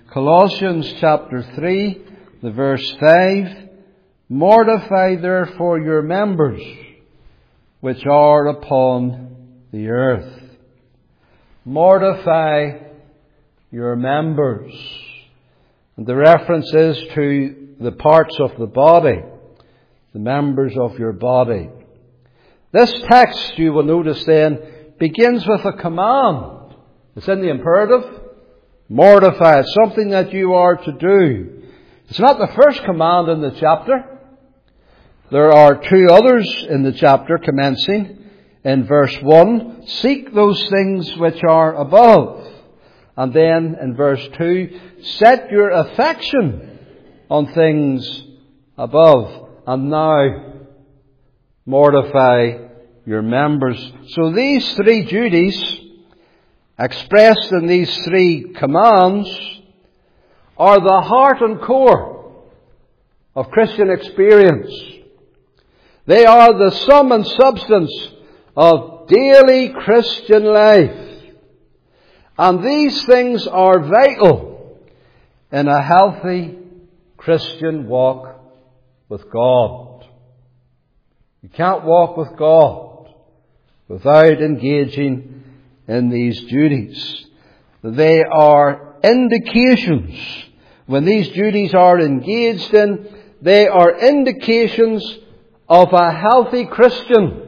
Colossians chapter 3, the verse 5, "Mortify therefore your members which are upon the earth." Mortify your members. And the reference is to the parts of the body, the members of your body. This text, you will notice then, begins with a command. It's in the imperative. Mortify. It's something that you are to do. It's not the first command in the chapter. There are two others in the chapter, commencing in verse 1. Seek those things which are above. And then in verse 2, set your affection on things above. And now, mortify your members. So these three duties, expressed in these three commands, are the heart and core of Christian experience. They are the sum and substance of daily Christian life. And these things are vital in a healthy Christian walk with God. You can't walk with God without engaging in these duties. They are indications. When these duties are engaged in, they are indications of a healthy Christian,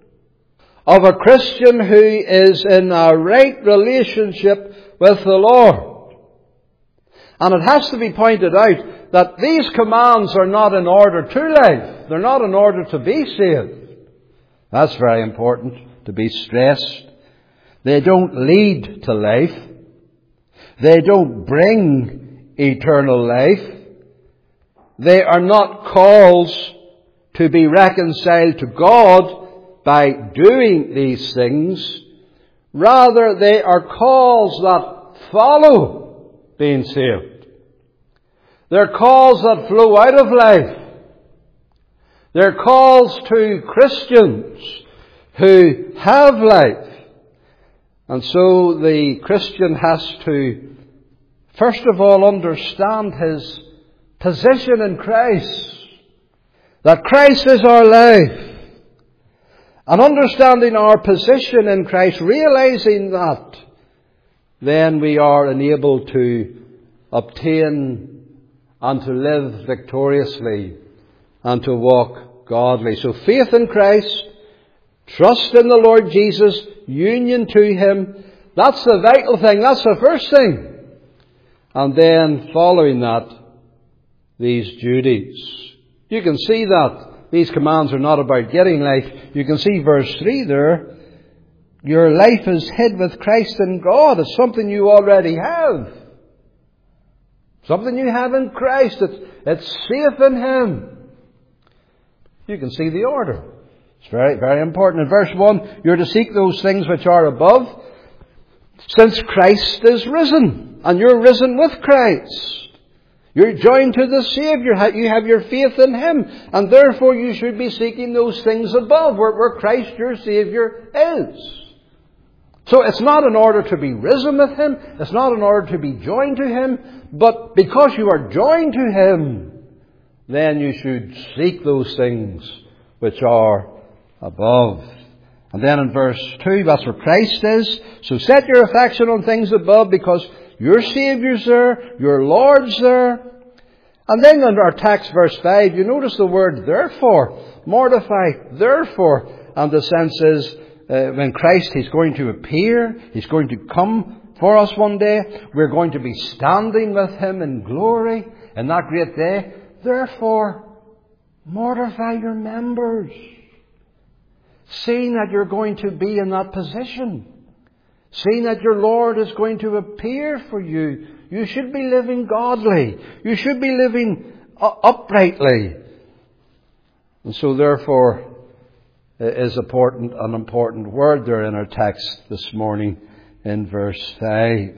of a Christian who is in a right relationship with the Lord. And it has to be pointed out that these commands are not in order to life. They're not in order to be saved. That's very important to be stressed. They don't lead to life. They don't bring eternal life. They are not calls to be reconciled to God by doing these things. Rather, they are calls that follow being saved. They're calls that flow out of life. They're calls to Christians who have life. And so the Christian has to, first of all, understand his position in Christ. That Christ is our life. And understanding our position in Christ, realizing that, then we are enabled to obtain and to live victoriously and to walk godly. So faith in Christ, trust in the Lord Jesus, union to Him, that's the vital thing, that's the first thing. And then following that, these duties. You can see that these commands are not about getting life. You can see verse 3 there. Your life is hid with Christ in God. It's something you already have. Something you have in Christ. It's safe in Him. You can see the order. It's very, very important. In verse 1, you're to seek those things which are above, since Christ is risen. And you're risen with Christ. You're joined to the Saviour. You have your faith in Him. And therefore you should be seeking those things above, where Christ your Saviour is. So it's not in order to be risen with Him. It's not in order to be joined to Him. But because you are joined to Him, then you should seek those things which are above. And then in verse 2, that's where Christ is. So set your affection on things above, because your Saviour's there, your Lord's there. And then in our text, verse 5, you notice the word therefore. Mortify, therefore. And the sense is, when Christ, He's going to appear, He's going to come for us one day. We're going to be standing with Him in glory in that great day. Therefore, mortify your members. Seeing that you're going to be in that position. Seeing that your Lord is going to appear for you. You should be living godly. You should be living uprightly. And so therefore is an important word there in our text this morning in verse 5.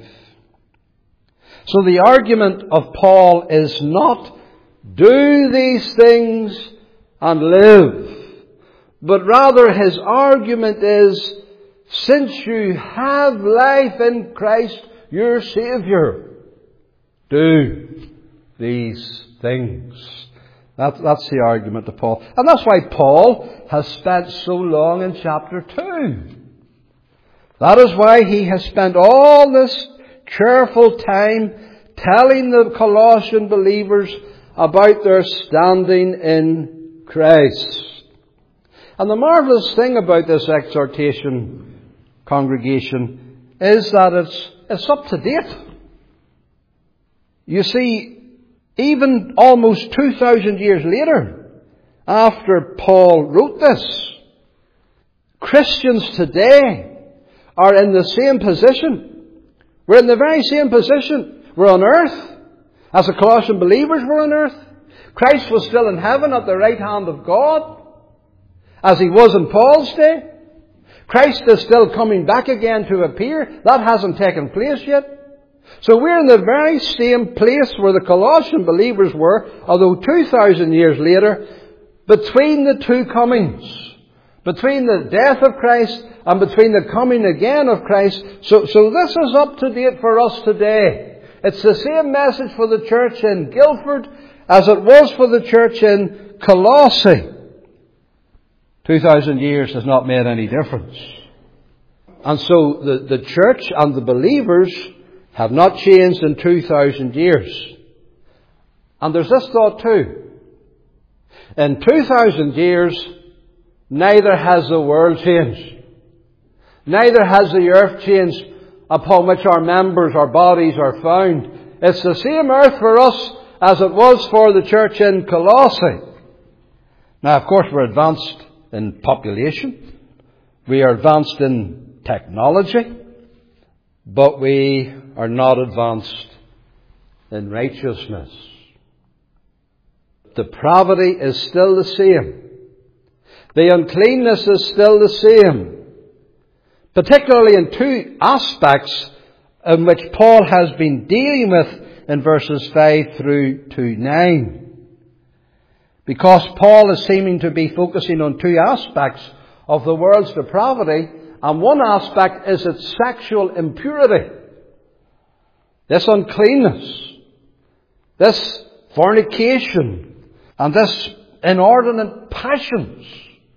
So the argument of Paul is not do these things and live, but rather his argument is, since you have life in Christ your Saviour, do these things. That's the argument of Paul. And that's why Paul has spent so long in chapter 2. That is why he has spent all this careful time telling the Colossian believers about their standing in Christ. And the marvelous thing about this exhortation, congregation, is that it's up to date. You see, even almost 2,000 years later, after Paul wrote this, Christians today are in the same position. We're in the very same position. We're on earth, as the Colossian believers were on earth. Christ was still in heaven at the right hand of God, as he was in Paul's day. Christ is still coming back again to appear. That hasn't taken place yet. So we're in the very same place where the Colossian believers were, although 2,000 years later, between the two comings, between the death of Christ and between the coming again of Christ. So this is up to date for us today. It's the same message for the church in Guildford as it was for the church in Colossae. 2,000 years has not made any difference. And so the church and the believers have not changed in 2,000 years. And there's this thought too. In 2,000 years, neither has the world changed. Neither has the earth changed upon which our members, our bodies are found. It's the same earth for us as it was for the church in Colossae. Now, of course, we're advanced in population. We are advanced in technology. But we are not advanced in righteousness. Depravity is still the same. The uncleanness is still the same. Particularly in two aspects in which Paul has been dealing with in verses 5 through to 9. Because Paul is seeming to be focusing on two aspects of the world's depravity, and one aspect is its sexual impurity. This uncleanness, this fornication, and this inordinate passions.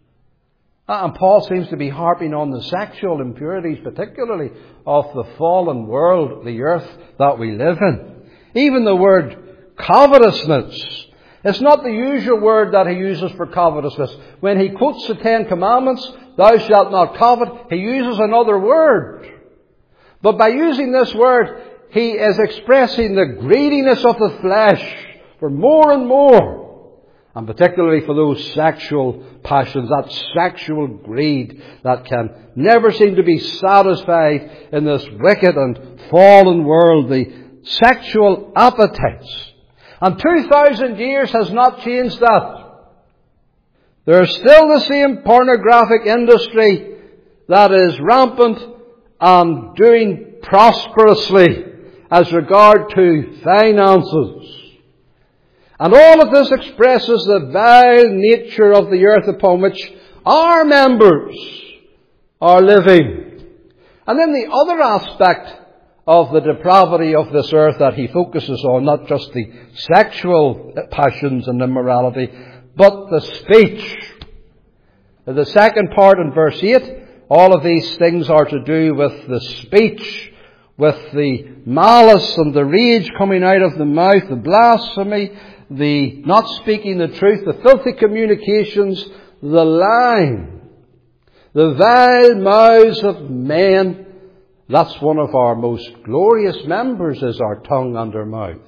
And Paul seems to be harping on the sexual impurities, particularly of the fallen world, the earth that we live in. Even the word covetousness, it's not the usual word that he uses for covetousness. When he quotes the Ten Commandments, thou shalt not covet, he uses another word. But by using this word, he is expressing the greediness of the flesh for more and more. And particularly for those sexual passions, that sexual greed that can never seem to be satisfied in this wicked and fallen world, the sexual appetites. And 2,000 years has not changed that. There is still the same pornographic industry that is rampant and doing prosperously as regard to finances. And all of this expresses the vile nature of the earth upon which our members are living. And then the other aspect of the depravity of this earth that he focuses on, not just the sexual passions and immorality, but the speech. The second part in verse 8, all of these things are to do with the speech, with the malice and the rage coming out of the mouth, the blasphemy, the not speaking the truth, the filthy communications, the lying, the vile mouths of men. That's one of our most glorious members, is our tongue and our mouth.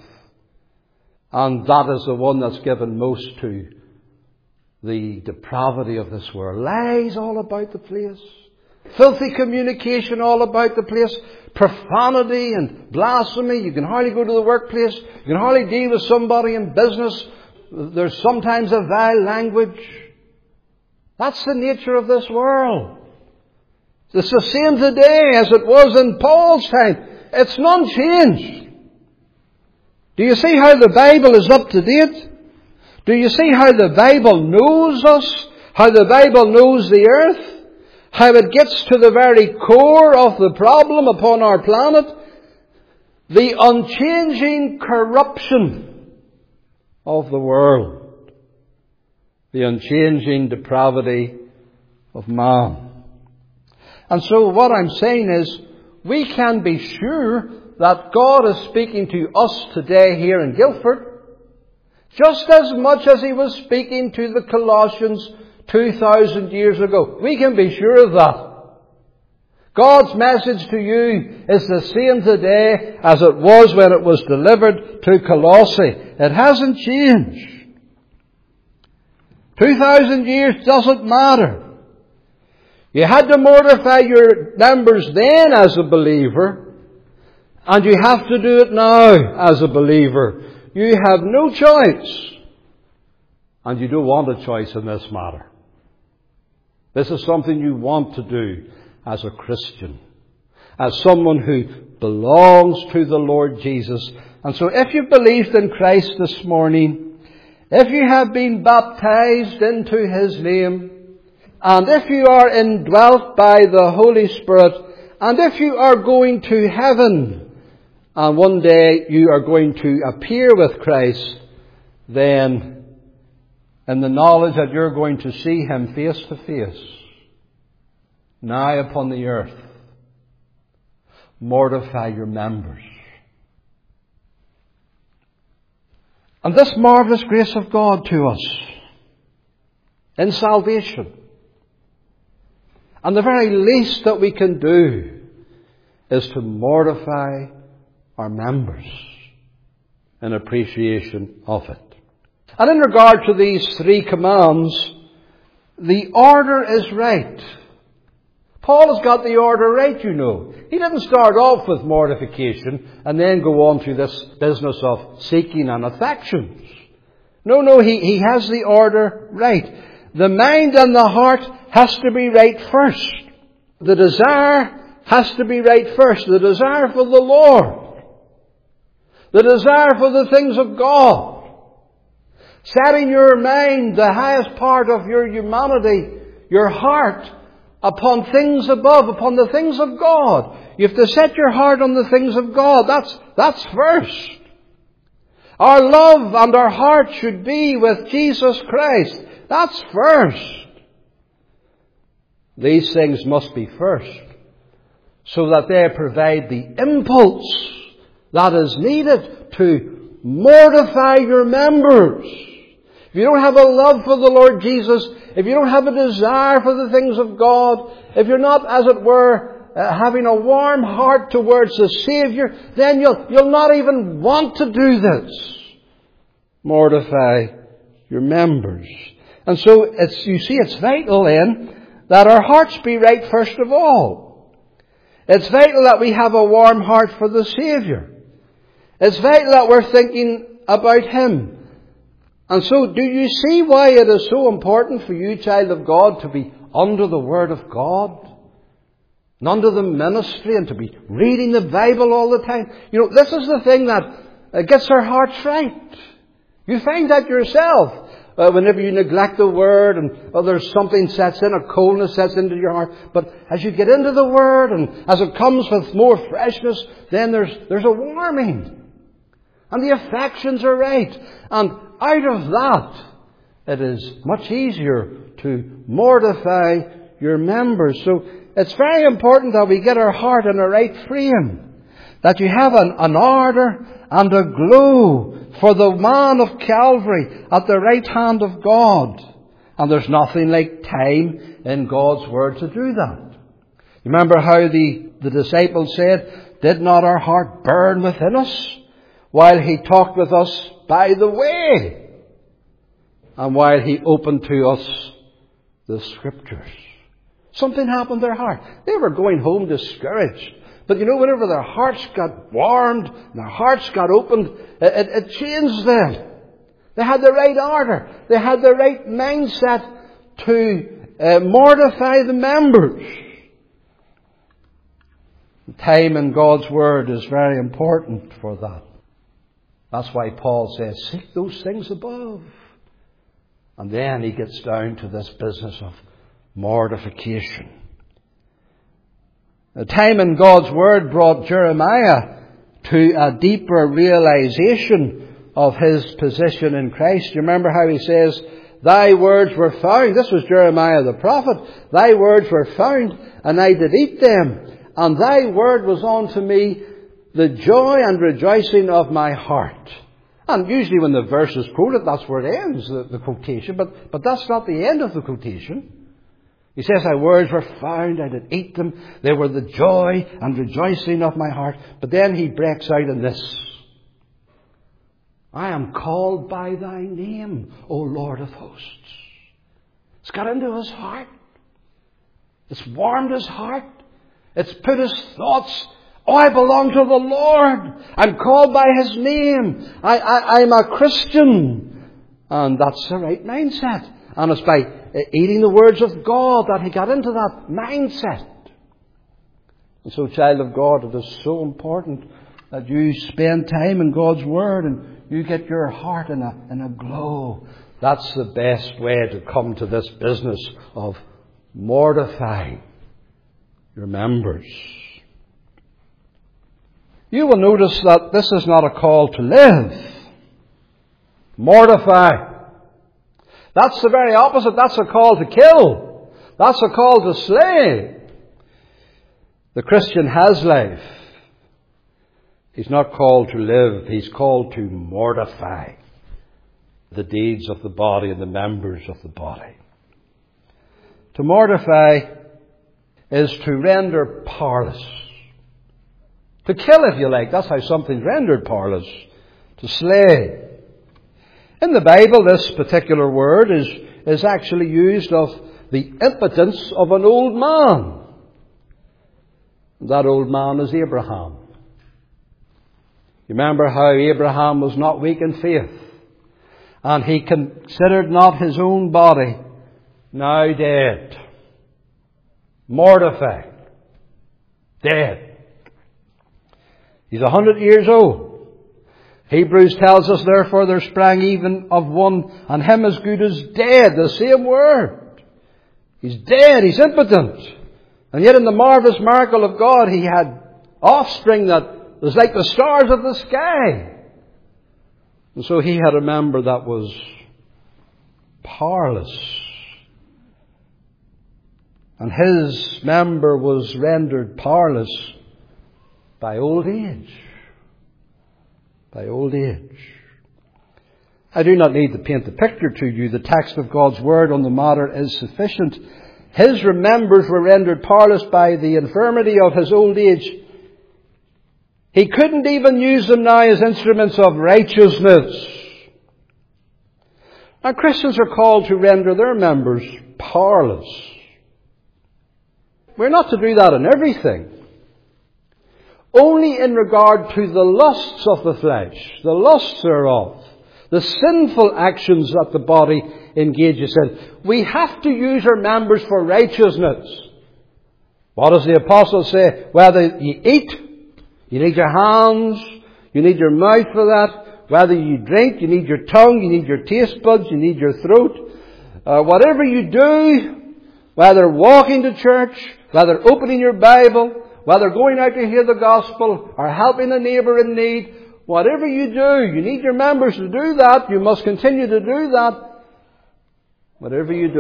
And that is the one that's given most to the depravity of this world. Lies all about the place. Filthy communication all about the place. Profanity and blasphemy. You can hardly go to the workplace. You can hardly deal with somebody in business. There's sometimes a vile language. That's the nature of this world. It's the same today as it was in Paul's time. It's none changed. Do you see how the Bible is up to date? Do you see how the Bible knows us? How the Bible knows the earth? How it gets to the very core of the problem upon our planet? the unchanging corruption of the world, the unchanging depravity of man. And so what I'm saying is, we can be sure that God is speaking to us today here in Guildford, just as much as He was speaking to the Colossians 2,000 years ago. We can be sure of that. God's message to you is the same today as it was when it was delivered to Colossae. It hasn't changed. 2,000 years doesn't matter. You had to mortify your members then as a believer, and you have to do it now as a believer. You have no choice, and you don't want a choice in this matter. This is something you want to do as a Christian, as someone who belongs to the Lord Jesus. And so if you've believed in Christ this morning, if you have been baptized into His name, and if you are indwelt by the Holy Spirit, and if you are going to heaven, and one day you are going to appear with Christ, then in the knowledge that you're going to see Him face to face, nigh upon the earth, mortify your members. And this marvellous grace of God to us in salvation, and the very least that we can do is to mortify our members in appreciation of it. And in regard to these three commands, the order is right. Paul has got the order right, you know. He didn't start off with mortification and then go on to this business of seeking and affections. No, he has the order right. The mind and the heart has to be right first. The desire has to be right first. The desire for the Lord. The desire for the things of God. Setting your mind, the highest part of your humanity, your heart, upon things above, upon the things of God. You have to set your heart on the things of God. That's first. Our love and our heart should be with Jesus Christ. That's first. These things must be first, so that they provide the impulse that is needed to mortify your members. If you don't have a love for the Lord Jesus, if you don't have a desire for the things of God, if you're not, as it were, having a warm heart towards the Saviour, then you'll not even want to do this. Mortify your members. And so it's vital then that our hearts be right first of all. It's vital that we have a warm heart for the Saviour. It's vital that we're thinking about Him. And so, do you see why it is so important for you, child of God, to be under the Word of God? And under the ministry, and to be reading the Bible all the time? You know, this is the thing that gets our hearts right. You find that yourself. Whenever you neglect the Word and there's something sets in, a coldness sets into your heart. But as you get into the Word and as it comes with more freshness, then there's a warming. And the affections are right. And out of that, it is much easier to mortify your members. So it's very important that we get our heart in the right frame. That you have an ardour and a glow for the man of Calvary at the right hand of God. And there's nothing like time in God's Word to do that. You remember how the disciples said, "Did not our heart burn within us while He talked with us by the way, and while He opened to us the Scriptures?" Something happened to their heart. They were going home discouraged. But you know, whenever their hearts got warmed, and their hearts got opened, it changed them. They had the right order. They had the right mindset to mortify the members. Time in God's Word is very important for that. That's why Paul says, seek those things above. And then he gets down to this business of mortification. The time in God's Word brought Jeremiah to a deeper realization of his position in Christ. You remember how he says, thy words were found. This was Jeremiah the prophet. Thy words were found, and I did eat them. And thy word was unto me the joy and rejoicing of my heart. And usually when the verse is quoted, that's where it ends, the quotation. But that's not the end of the quotation. He says, thy words were found, I did eat them. They were the joy and rejoicing of my heart. But then he breaks out in this. I am called by thy name, O Lord of hosts. It's got into his heart. It's warmed his heart. It's put his thoughts, oh, I belong to the Lord. I'm called by his name. I'm a Christian. And that's the right mindset. And it's by eating the words of God that he got into that mindset. And so, child of God, it is so important that you spend time in God's Word and you get your heart in a glow. That's the best way to come to this business of mortifying your members. You will notice that this is not a call to live. Mortify. That's the very opposite. That's a call to kill. That's a call to slay. The Christian has life. He's not called to live. He's called to mortify the deeds of the body and the members of the body. To mortify is to render powerless. To kill, if you like. That's how something's rendered powerless. To slay. In the Bible, this particular word is actually used of the impotence of an old man. That old man is Abraham. You remember how Abraham was not weak in faith. And he considered not his own body now dead. Mortified. Dead. He's 100 years old. Hebrews tells us, therefore, there sprang even of one, and him as good as dead. The same word. He's dead. He's impotent. And yet in the marvelous miracle of God, he had offspring that was like the stars of the sky. And so he had a member that was powerless. And his member was rendered powerless by old age. By old age. I do not need to paint the picture to you. The text of God's Word on the matter is sufficient. His members were rendered powerless by the infirmity of his old age. He couldn't even use them now as instruments of righteousness. Now, Christians are called to render their members powerless. We're not to do that in everything. Only in regard to the lusts of the flesh, the lusts thereof, the sinful actions that the body engages in. We have to use our members for righteousness. What does the apostle say? Whether you eat, you need your hands, you need your mouth for that. Whether you drink, you need your tongue, you need your taste buds, you need your throat. Whatever you do, whether walking to church, whether opening your Bible, whether going out to hear the gospel or helping a neighbour in need, whatever you do, you need your members to do that. You must continue to do that. Whatever you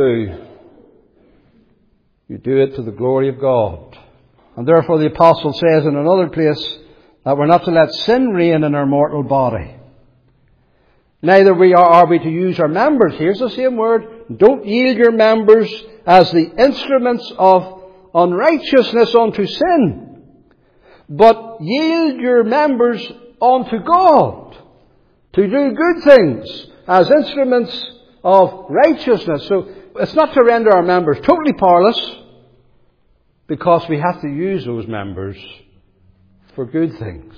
do it to the glory of God. And therefore the apostle says in another place that we're not to let sin reign in our mortal body. Neither are we to use our members. Here's the same word. Don't yield your members as the instruments of unrighteousness unto sin, but yield your members unto God to do good things as instruments of righteousness. So it's not to render our members totally powerless, because we have to use those members for good things.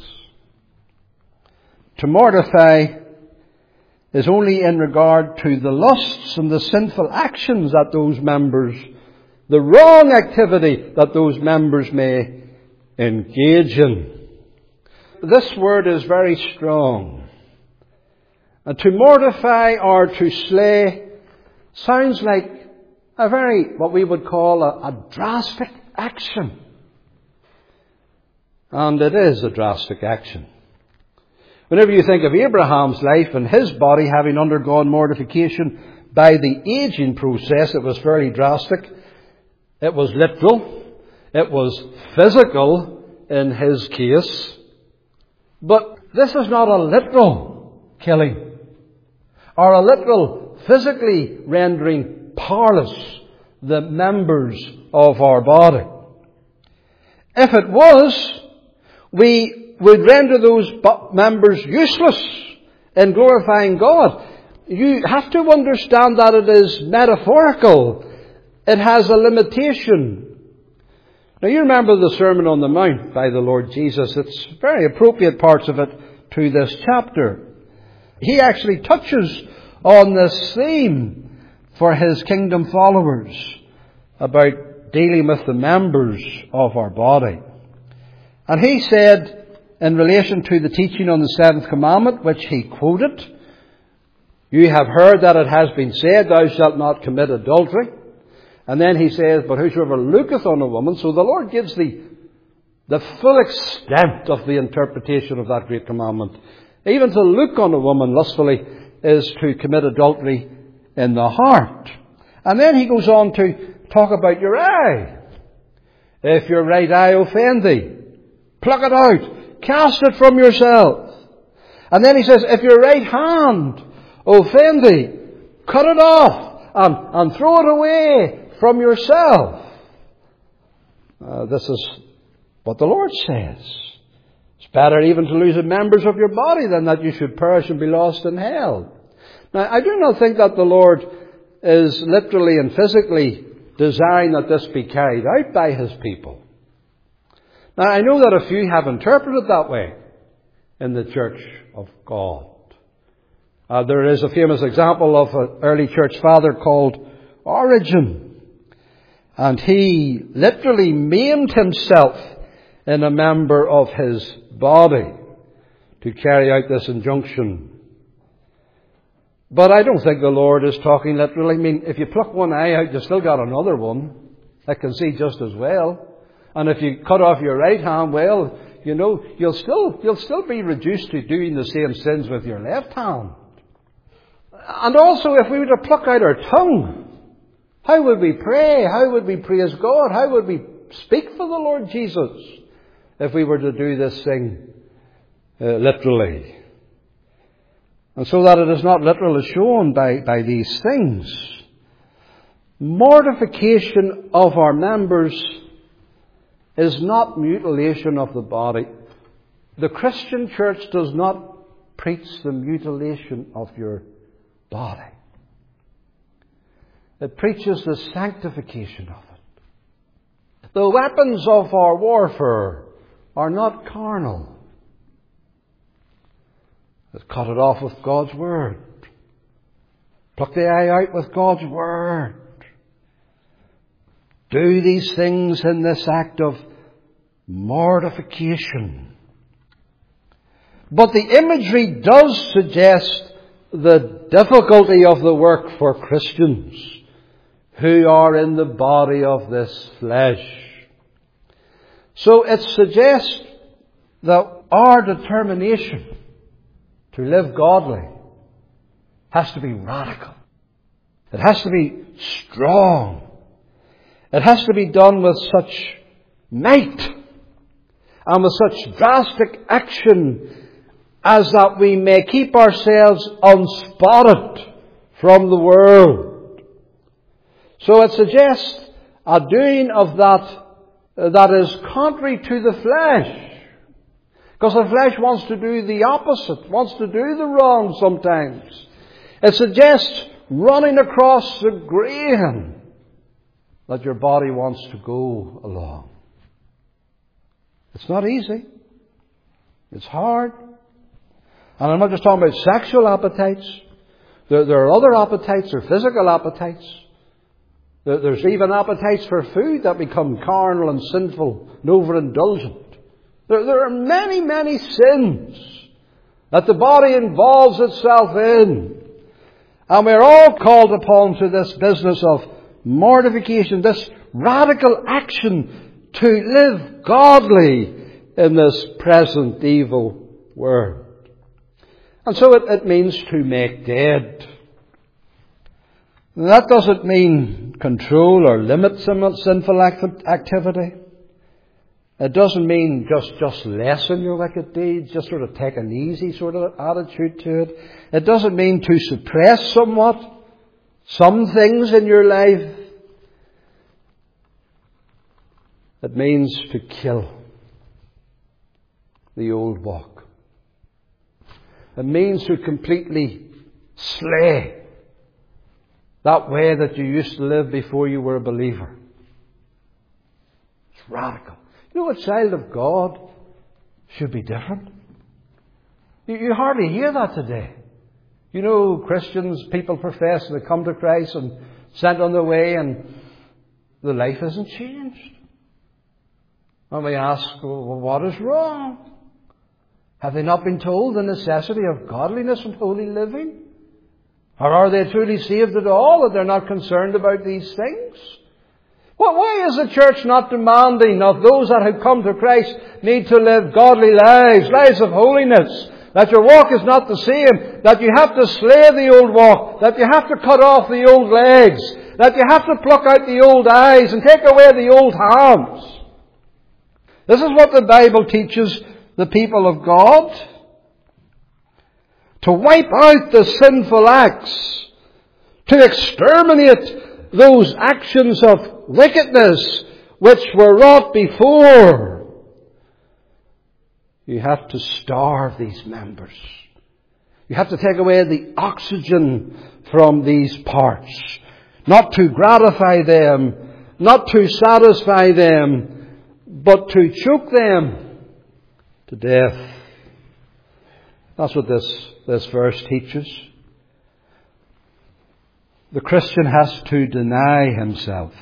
To mortify is only in regard to the lusts and the sinful actions that those members, the wrong activity that those members may engage in. This word is very strong. And to mortify or to slay sounds like a very, what we would call a drastic action. And it is a drastic action. Whenever you think of Abraham's life and his body having undergone mortification by the aging process, it was fairly drastic. It was literal. It was physical in his case. But this is not a literal killing, or a literal physically rendering powerless the members of our body. If it was, we would render those members useless in glorifying God. You have to understand that it is metaphorical. It has a limitation. Now you remember the Sermon on the Mount by the Lord Jesus. It's very appropriate parts of it to this chapter. He actually touches on this theme for his kingdom followers about dealing with the members of our body. And he said, in relation to the teaching on the seventh commandment, which he quoted, "You have heard that it has been said, thou shalt not commit adultery." And then he says, "But whosoever looketh on a woman," so the Lord gives the full extent of the interpretation of that great commandment. Even to look on a woman lustfully is to commit adultery in the heart. And then he goes on to talk about your eye. "If your right eye offend thee, pluck it out, cast it from yourself." And then he says, "If your right hand offend thee, cut it off and throw it away from yourself." This is what the Lord says. It's better even to lose the members of your body than that you should perish and be lost in hell. Now, I do not think that the Lord is literally and physically desiring that this be carried out by his people. Now, I know that a few have interpreted that way in the Church of God. There is a famous example of an early church father called Origen. And he literally maimed himself in a member of his body to carry out this injunction. But I don't think the Lord is talking literally. I mean, if you pluck one eye out, you've still got another one that can see just as well. And if you cut off your right hand, well, you know, you'll still be reduced to doing the same sins with your left hand. And also, if we were to pluck out our tongue, how would we pray? How would we praise God? How would we speak for the Lord Jesus if we were to do this thing literally? And so that it is not literal is shown by these things. Mortification of our members is not mutilation of the body. The Christian church does not preach the mutilation of your body. It preaches the sanctification of it. The weapons of our warfare are not carnal. Let's cut it off with God's Word. Pluck the eye out with God's Word. Do these things in this act of mortification. But the imagery does suggest the difficulty of the work for Christians who are in the body of this flesh. So it suggests that our determination to live godly has to be radical. It has to be strong. It has to be done with such might and with such drastic action as that we may keep ourselves unspotted from the world. So it suggests a doing of that is contrary to the flesh. Because the flesh wants to do the opposite, wants to do the wrong sometimes. It suggests running across the grain that your body wants to go along. It's not easy. It's hard. And I'm not just talking about sexual appetites. There are other appetites. There are physical appetites. There's even appetites for food that become carnal and sinful and overindulgent. There are many, many sins that the body involves itself in. And we're all called upon to this business of mortification, this radical action to live godly in this present evil world. And so it means to make dead. That doesn't mean control or limit sinful activity. It doesn't mean just lessen your wicked deeds, just sort of take an easy sort of attitude to it. It doesn't mean to suppress somewhat some things in your life. It means to kill the old walk. It means to completely slay that way that you used to live before you were a believer. It's radical. You know, a child of God should be different. You hardly hear that today. You know, Christians, people profess they come to Christ and sent on their way and the life isn't changed. And we ask, well, what is wrong? Have they not been told the necessity of godliness and holy living? Or are they truly saved at all that they're not concerned about these things? Well, why is the church not demanding of those that have come to Christ need to live godly lives, lives of holiness? That your walk is not the same, that you have to slay the old walk, that you have to cut off the old legs, that you have to pluck out the old eyes and take away the old hands. This is what the Bible teaches the people of God. To wipe out the sinful acts, to exterminate those actions of wickedness which were wrought before. You have to starve these members. You have to take away the oxygen from these parts. Not to gratify them, not to satisfy them, but to choke them to death. That's what this verse teaches. The Christian has to deny himself.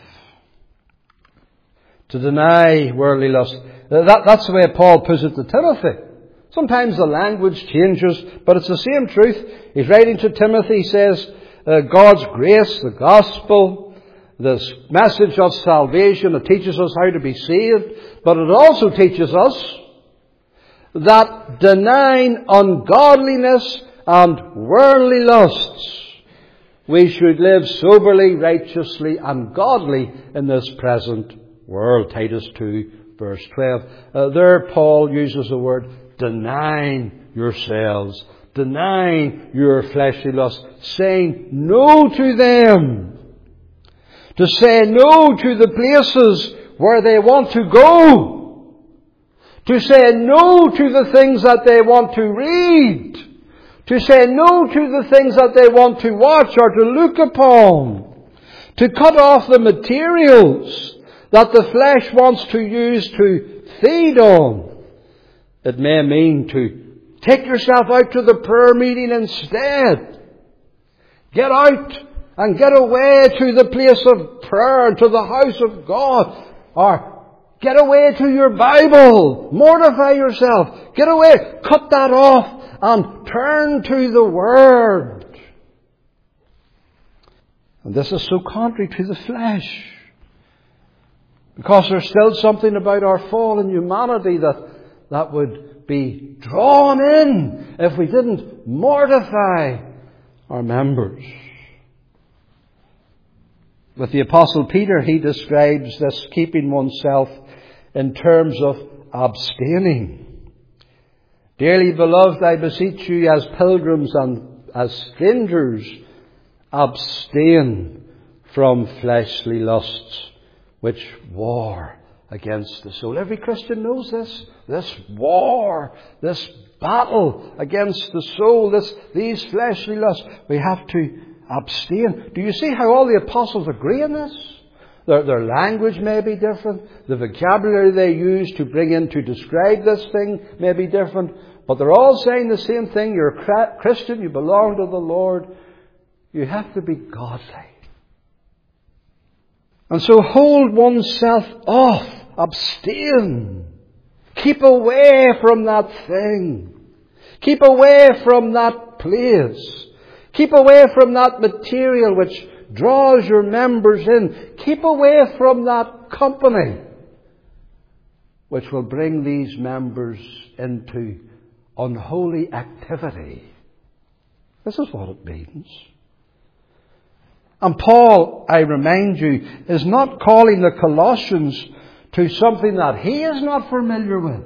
To deny worldly lust. That's the way Paul puts it to Timothy. Sometimes the language changes, but it's the same truth. He's writing to Timothy, he says, God's grace, the gospel, this message of salvation, it teaches us how to be saved, but it also teaches us that denying ungodliness and worldly lusts, we should live soberly, righteously and godly in this present world. Titus 2 verse 12. There Paul uses the word denying yourselves, denying your fleshly lusts, saying no to them. To say no to the places where they want to go. To say no to the things that they want to read. To say no to the things that they want to watch or to look upon. To cut off the materials that the flesh wants to use to feed on. It may mean to take yourself out to the prayer meeting instead. Get out and get away to the place of prayer, to the house of God. Or get away to your Bible. Mortify yourself. Get away. Cut that off and turn to the Word. And this is so contrary to the flesh. Because there's still something about our fallen humanity that would be drawn in if we didn't mortify our members. With the Apostle Peter, he describes this keeping oneself in terms of abstaining. Dearly beloved, I beseech you as pilgrims and as strangers, abstain from fleshly lusts which war against the soul. Every Christian knows this. This war, this battle against the soul, these fleshly lusts. We have to abstain. Do you see how all the apostles agree in this? Their language may be different. The vocabulary they use to bring in to describe this thing may be different. But they're all saying the same thing. You're a Christian. You belong to the Lord. You have to be godly. And so hold oneself off. Abstain. Keep away from that thing. Keep away from that place. Keep away from that material which draws your members in. Keep away from that company which will bring these members into unholy activity This is what it means. And Paul, I remind you, is not calling the Colossians to something that he is not familiar with.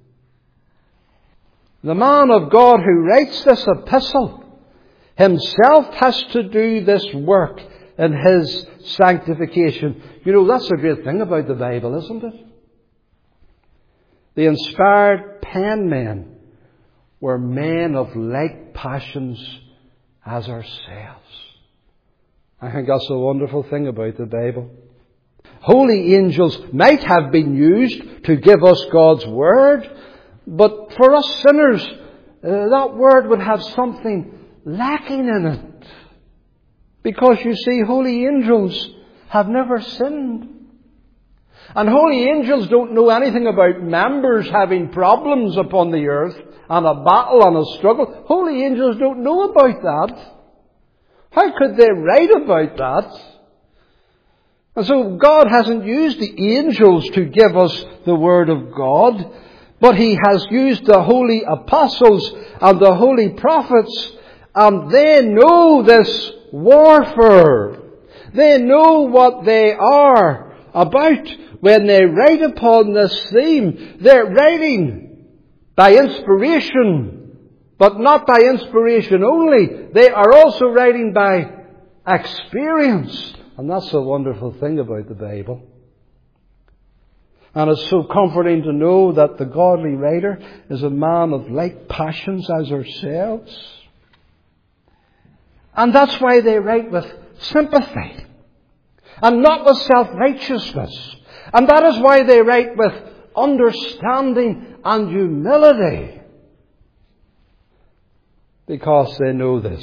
The man of God who writes this epistle himself has to do this work in his sanctification. You know, that's the great thing about the Bible, isn't it? The inspired penmen were men of like passions as ourselves. I think that's a wonderful thing about the Bible. Holy angels might have been used to give us God's Word, but for us sinners, that Word would have something lacking in it. Because you see, holy angels have never sinned. And holy angels don't know anything about members having problems upon the earth and a battle and a struggle. Holy angels don't know about that. How could they write about that? And so God hasn't used the angels to give us the Word of God, but He has used the holy apostles and the holy prophets, and they know this warfare. They know what they are about when they write upon this theme. They're writing by inspiration, but not by inspiration only. They are also writing by experience. And that's a wonderful thing about the Bible. And it's so comforting to know that the godly writer is a man of like passions as ourselves. And that's why they write with sympathy and not with self-righteousness. And that is why they write with understanding and humility. Because they know this.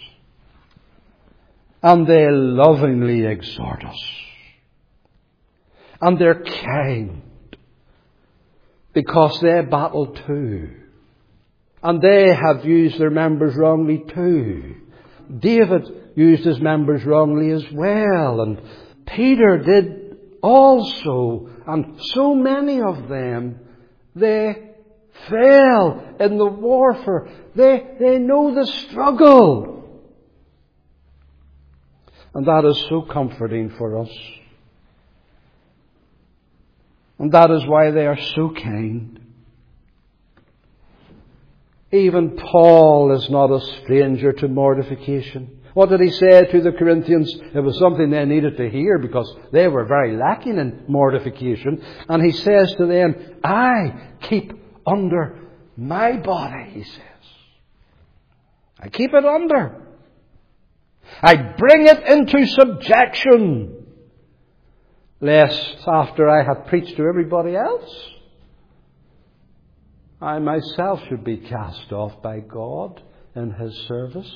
And they lovingly exhort us. And they're kind. Because they battle too. And they have used their members wrongly too. David used his members wrongly as well. And Peter did also. And so many of them, they fell in the warfare. They know the struggle. And that is so comforting for us. And that is why they are so kind. Even Paul is not a stranger to mortification. What did he say to the Corinthians? It was something they needed to hear because they were very lacking in mortification. And he says to them, I keep under my body, he says. I keep it under. I bring it into subjection, lest after I have preached to everybody else, I myself should be cast off by God in His service.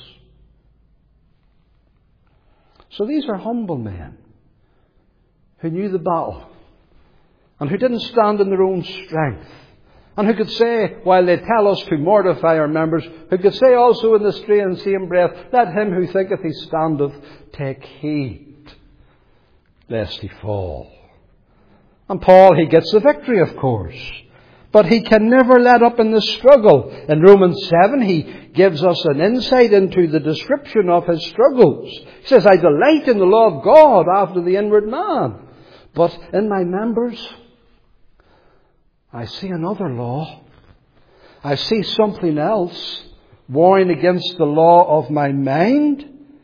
So these are humble men who knew the battle and who didn't stand in their own strength. And who could say, while they tell us to mortify our members, who could say also in the same breath, let him who thinketh he standeth take heed, lest he fall. And Paul, he gets the victory, of course. But he can never let up in the struggle. In Romans 7, he gives us an insight into the description of his struggles. He says, I delight in the law of God after the inward man. But in my members, I see another law. I see something else warring against the law of my mind.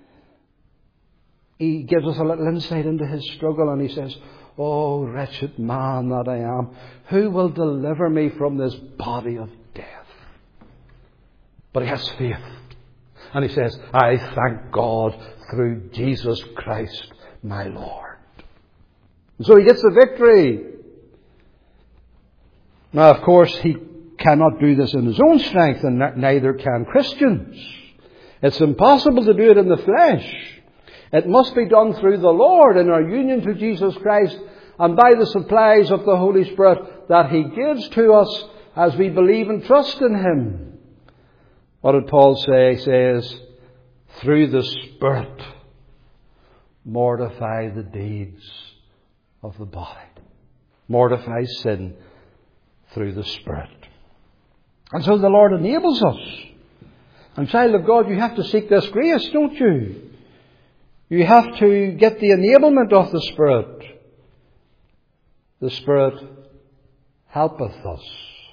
He gives us a little insight into his struggle and he says, oh, wretched man that I am, who will deliver me from this body of death? But he has faith. And he says, I thank God through Jesus Christ my Lord. And so he gets the victory. Now, of course, he cannot do this in his own strength, and neither can Christians. It's impossible to do it in the flesh. It must be done through the Lord in our union to Jesus Christ and by the supplies of the Holy Spirit that He gives to us as we believe and trust in Him. What did Paul say? He says, through the Spirit, mortify the deeds of the body. Mortify sin through the Spirit. And so the Lord enables us. And child of God, you have to seek this grace, don't you? You have to get the enablement of the Spirit. The Spirit helpeth us,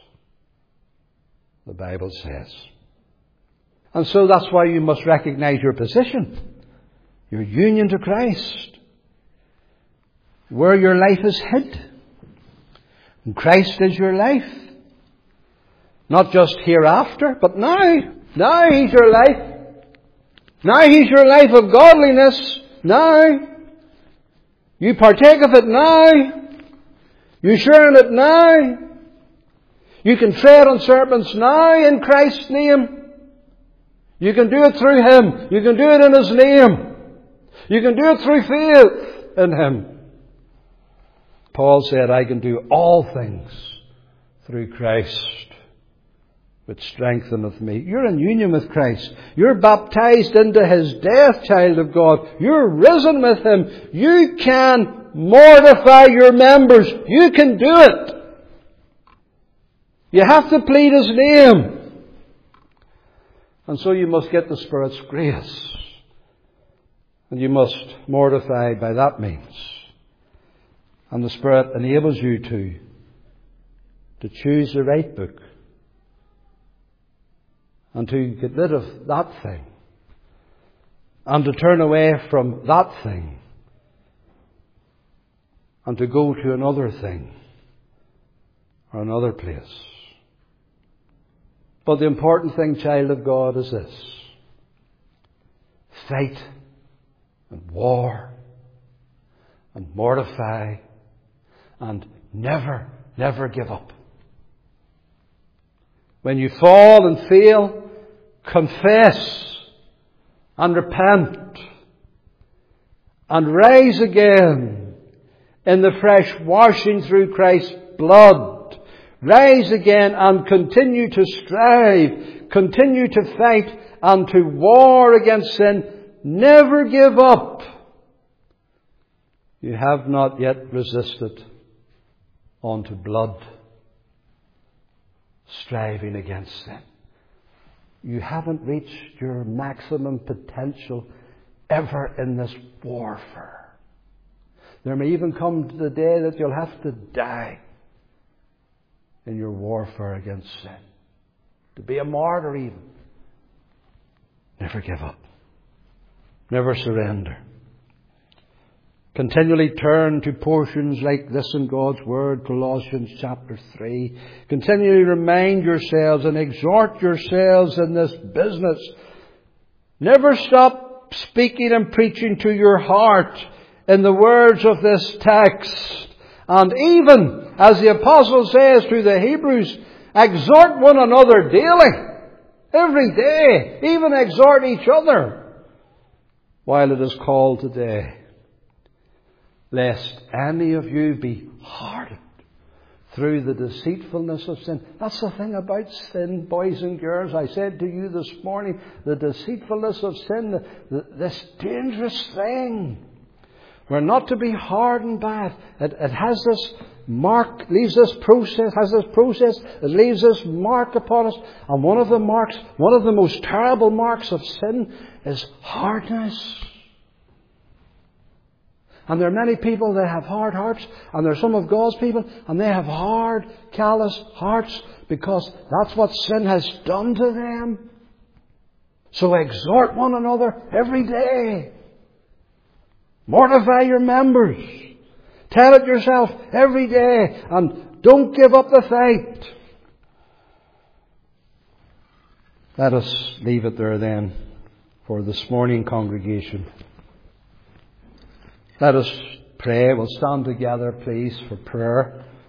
the Bible says. And so that's why you must recognize your position, your union to Christ, where your life is hid. And Christ is your life. Not just hereafter, but now. Now He's your life. Now He's your life of godliness. Now. You partake of it now. You share in it now. You can tread on serpents now in Christ's name. You can do it through Him. You can do it in His name. You can do it through faith in Him. Paul said, I can do all things through Christ, which strengtheneth me. You're in union with Christ. You're baptized into His death, child of God. You're risen with Him. You can mortify your members. You can do it. You have to plead His name. And so you must get the Spirit's grace. And you must mortify by that means. And the Spirit enables you to choose the right book. And to get rid of that thing. And to turn away from that thing. And to go to another thing. Or another place. But the important thing, child of God, is this. Fight and war and mortify and never, never give up. When you fall and fail, confess and repent and rise again in the fresh washing through Christ's blood. Rise again and continue to strive, continue to fight and to war against sin. Never give up. You have not yet resisted unto blood, striving against sin. You haven't reached your maximum potential ever in this warfare. There may even come to the day that you'll have to die in your warfare against sin. To be a martyr even. Never give up. Never surrender. Continually turn to portions like this in God's Word, Colossians chapter 3. Continually remind yourselves and exhort yourselves in this business. Never stop speaking and preaching to your heart in the words of this text. And even, as the Apostle says to the Hebrews, exhort one another daily, every day, even exhort each other, while it is called today, lest any of you be hardened through the deceitfulness of sin. That's the thing about sin, boys and girls. I said to you this morning, the deceitfulness of sin, this dangerous thing. We're not to be hardened by it. It has this mark, leaves this process, it leaves this mark upon us. And one of the marks, one of the most terrible marks of sin is hardness. And there are many people that have hard hearts, and there are some of God's people, and they have hard, callous hearts, because that's what sin has done to them. So exhort one another every day. Mortify your members. Tell it yourself every day. And don't give up the fight. Let us leave it there then for this morning, congregation. Let us pray. We'll stand together, please, for prayer.